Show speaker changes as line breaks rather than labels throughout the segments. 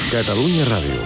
Catalunya Ràdio.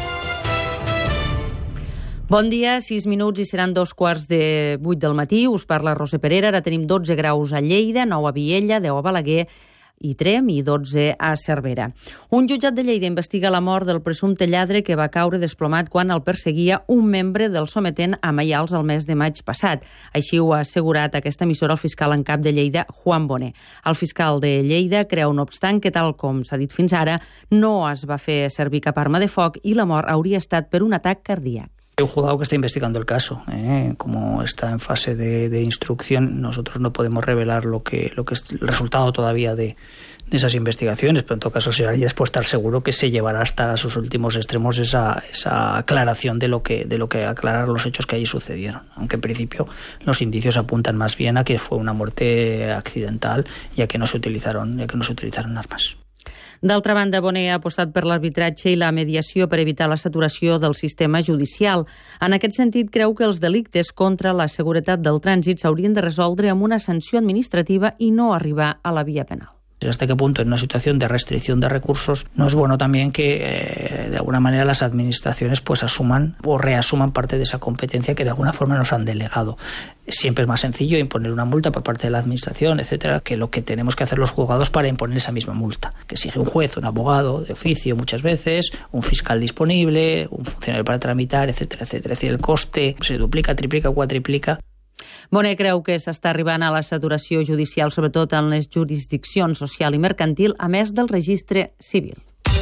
Bon dia, 6 minuts i seran 2:15 del matí. Us parla Roser Perera. Ara tenim 12 graus a Lleida, 9 a Viella, 10 a Balaguer i Tremp i 12 a Cervera. Un jutjat de Lleida investiga la mort del presumpte lladre que va caure desplomat quan el perseguia un membre del sometent a Maials el mes de maig passat. Així ho ha assegurat aquesta emissora el fiscal en cap de Lleida, Juan Boné. El fiscal de Lleida creu, no obstant, que tal com s'ha dit fins ara, no es va fer servir cap arma de foc i la mort hauria estat per un atac cardíac.
Hay un juzgado que está investigando el caso. Como está en fase de instrucción, nosotros no podemos revelar lo que es el resultado todavía de esas investigaciones, pero en todo caso se haría después estar seguro que se llevará hasta sus últimos extremos esa aclaración de lo que aclarar los hechos que allí sucedieron. Aunque en principio los indicios apuntan más bien a que fue una muerte accidental y a que no se utilizaron armas.
D'altra banda, Boné ha apostat per l'arbitratge i la mediació per evitar la saturació del sistema judicial. En aquest sentit, creu que els delictes contra la seguretat del trànsit s'haurien de resoldre amb una sanció administrativa i no arribar a la via penal.
Hasta qué punto en una situación de restricción de recursos no es bueno también que de alguna manera las administraciones pues asuman o reasuman parte de esa competencia que de alguna forma nos han delegado. Siempre es más sencillo imponer una multa por parte de la administración, etcétera, que lo que tenemos que hacer los juzgados para imponer esa misma multa, que exige un juez, un abogado de oficio muchas veces, un fiscal disponible, un funcionario para tramitar, etcétera, etcétera. Es decir, el coste se duplica, triplica, cuatriplica.
Boné creu que s'està arribant a la saturació judicial, sobretot en les jurisdiccions social i mercantil, a més del registre civil.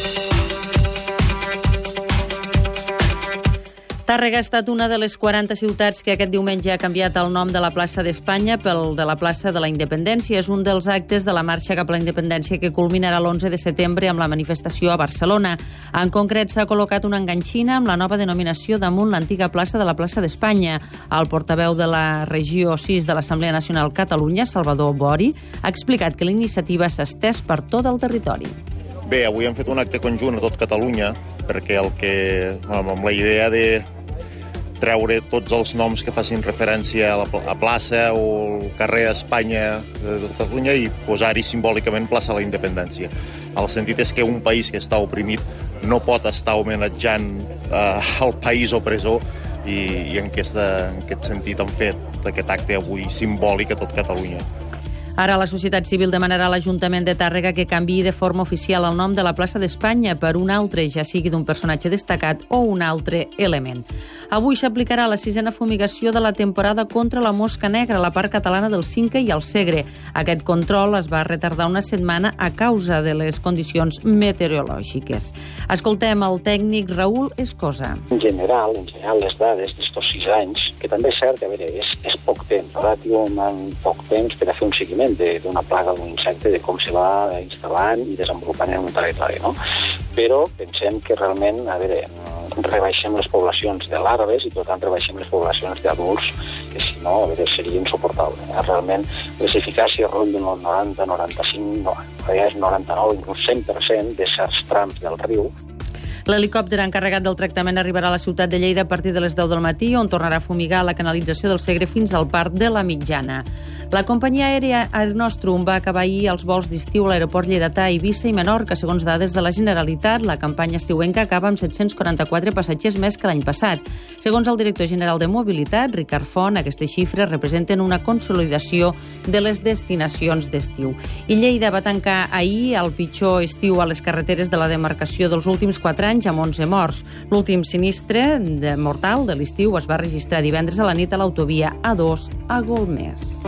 Tàrrega ha estat una de les 40 ciutats que aquest diumenge ha canviat el nom de la plaça d'Espanya pel de la plaça de la Independència. És un dels actes de la marxa cap a la independència que culminarà l'11 de setembre amb la manifestació a Barcelona. En concret, s'ha col·locat una enganxina amb la nova denominació damunt l'antiga plaça de la plaça d'Espanya. El portaveu de la regió 6 de l'Assemblea Nacional Catalunya, Salvador Bori, ha explicat que la iniciativa s'ha estès per tot el territori.
Bé, avui hem fet un acte conjunt a tot Catalunya perquè amb la idea de treure tots els noms que facin referència a plaça o al carrer d'Espanya de Catalunya i posar-hi simbòlicament plaça a la independència. El sentit és que un país que està oprimit no pot estar homenatjant el país opressor i en aquest sentit han fet aquest acte avui simbòlic a tot Catalunya.
Ara la societat civil demanarà a l'Ajuntament de Tàrrega que canviï de forma oficial el nom de la plaça d'Espanya per un altre, ja sigui d'un personatge destacat o un altre element. Avui s'aplicarà la 6a fumigació de la temporada contra la mosca negra a la part catalana del Cinca i el Segre. Aquest control es va retardar una setmana a causa de les condicions meteorològiques. Escoltem el tècnic Raül Escosa.
En general, les dades d'estos 6 anys, que també és cert que és poc temps, relativament poc temps per a fer un seguiment d'una plaga d'un insecte, de com se va instal·lant i desenvolupant en un territori, no? Però pensem que realment, rebaixem les poblacions de larves i per tant rebaixem les poblacions d'adults, que si no, seria insuportable. Realment, les eficàcies ronden el 90, 95, 99, inclús 100% de certs trams del riu.
L'helicòpter encarregat del tractament arribarà a la ciutat de Lleida a partir de les 10 del matí, on tornarà a fumigar la canalització del Segre fins al Parc de la Mitjana. La companyia aèria Air Nostrum va acabar ahir els vols d'estiu a l'aeroport lleidatà, Eivissa i Menorca. Segons dades de la Generalitat, la campanya estiuenca acaba amb 744 passatgers més que l'any passat. Segons el director general de Mobilitat, Ricard Font, aquestes xifres representen una consolidació de les destinacions d'estiu. I Lleida va tancar ahir el pitjor estiu a les carreteres de la demarcació dels últims 4 anys, amb 11 morts. L'últim sinistre mortal de l'estiu es va registrar divendres a la nit a l'autovia A2 a Golmés.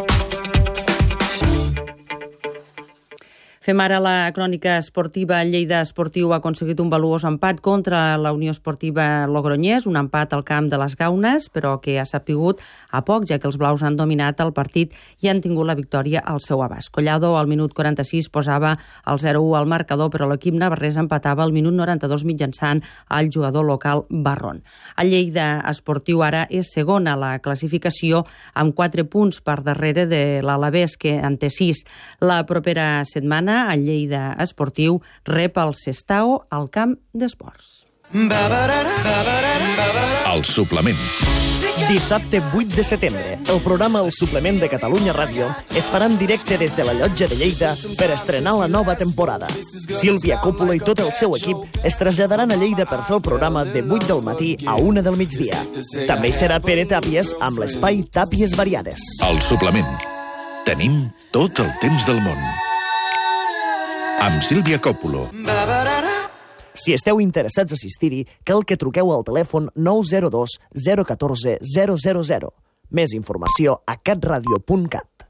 Fem ara la crònica esportiva. Lleida Esportiu ha aconseguit un valuós empat contra la Unió Esportiva Logroñés, un empat al camp de les Gaunes, però que ha sapigut a poc, ja que els blaus han dominat el partit i han tingut la victòria al seu abast. Collado al minut 46 posava el 0-1 al marcador, però l'equip navarrès empatava al minut 92 mitjançant el jugador local Barron. El Lleida Esportiu ara és segon a la classificació amb 4 punts per darrere de l'Alavés, que en té 6. La propera setmana el Lleida Esportiu rep el Sestao al camp d'esports.
El suplement.
Dissabte 8 de setembre, el programa El Suplement de Catalunya Ràdio es farà en directe des de la Llotja de Lleida per estrenar la nova temporada. Sílvia Coppola i tot el seu equip es traslladaran a Lleida per fer el programa de 8 del matí a 1 del migdia. També hi serà Pere Tàpies amb l'espai Tàpies Variades.
El suplement. Tenim tot el temps del món. Amb Sílvia Coppola.
Si esteu interessats a assistir-hi, cal que truqueu al telèfon 902 014 000. Més informació a catradio.cat.